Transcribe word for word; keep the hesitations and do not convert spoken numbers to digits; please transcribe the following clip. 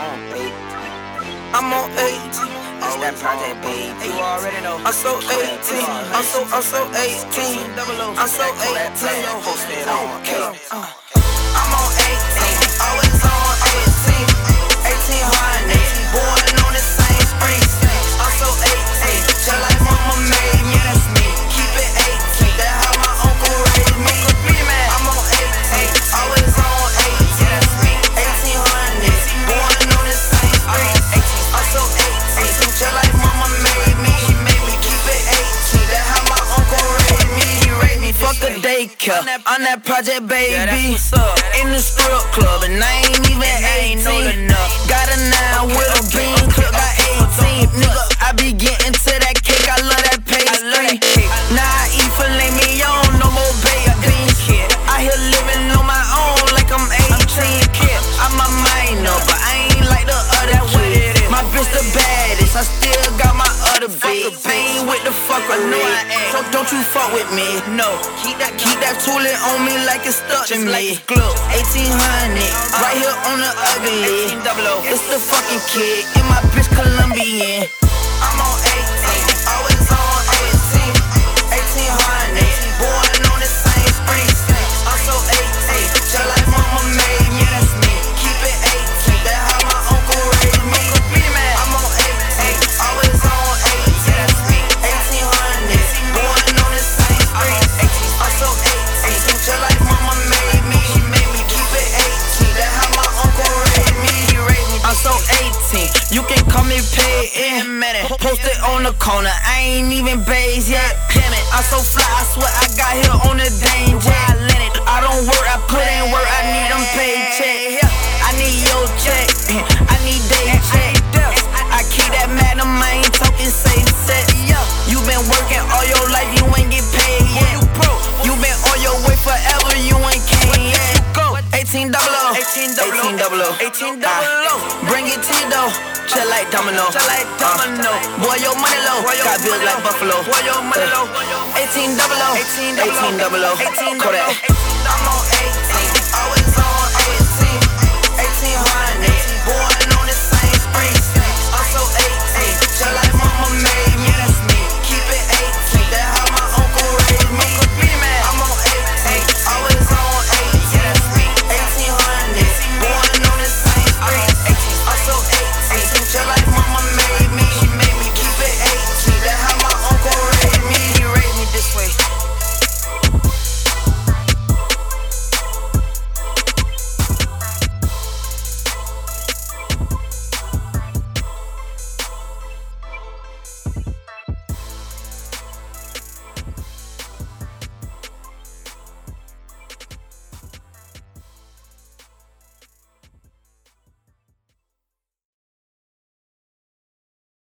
on eight. I'm on eighteen. It's that project, baby. You already know. I'm so eighteen. I'm so, I'm so eighteen. I'm so eighteen. Posted on eight. I'm on eighteen. Always on eighteen. eighteen hundred. Born on the same street. I'm so eighteen. Just like mama made me. Yeah, that's me. Keep it eighteen. That's how my uncle raised me. I'm on eighteen. Always on eighteen. Yeah, that's me. eighteen hundred. Born on the same street. I'm so eighteen. Just like mama made me. He made me keep it eighteen. That's how my uncle raised me. He raised me. Fuck a daycare. I'm that project baby. In the strip club and I ain't even eighteen. Got a nine with a bean clip, got eighteen. Nigga, I be getting to that cake, I love that pastry. Now I eat filet mignon, no more baked beans. I here living on my own like I'm eighteen. I'm a minor, but I ain't like the other kids. My bitch the baddest, I still got my other bitch. Bang with the fuck with me, so don't you fuck with me. No, keep that keep that tooling on me like it's stuck to me. eighteen hundred, right here on the ugly. It's the fucking kid in my bitch Colombian. I'm on eighteen, always on eighteen. eighteen hundred, born on the same street. I'm so eighteen, just like mama made me. Yeah, that's me. Keep it eighteen, that's how my uncle raised me. I'm on eighteen, always on eighteen. Yeah, that's me. eighteen hundred, born on the same street. I'm so eighteen, just like mama made me. She made me keep it eighteen, that's how my uncle raised me. He raised me. I'm so eighteen, you can call me paid in. Posted on the corner, I ain't even based yet. Damn it, I'm so fly, I swear I got here on the danger. I don't work, I put in work, I need them paycheck. I need your check, I need day check. I keep that magnum, I ain't talking safe set. You been working all your life, you ain't get paid yet. You been on your way forever, you ain't came yet. eighteen double O, eighteen double O, eighteen double O. Bring it to you though, chill like domino. Uh, boy, your money low, got bills like Buffalo. Boy, your money low. eighteen double O, eighteen double O, Kodak.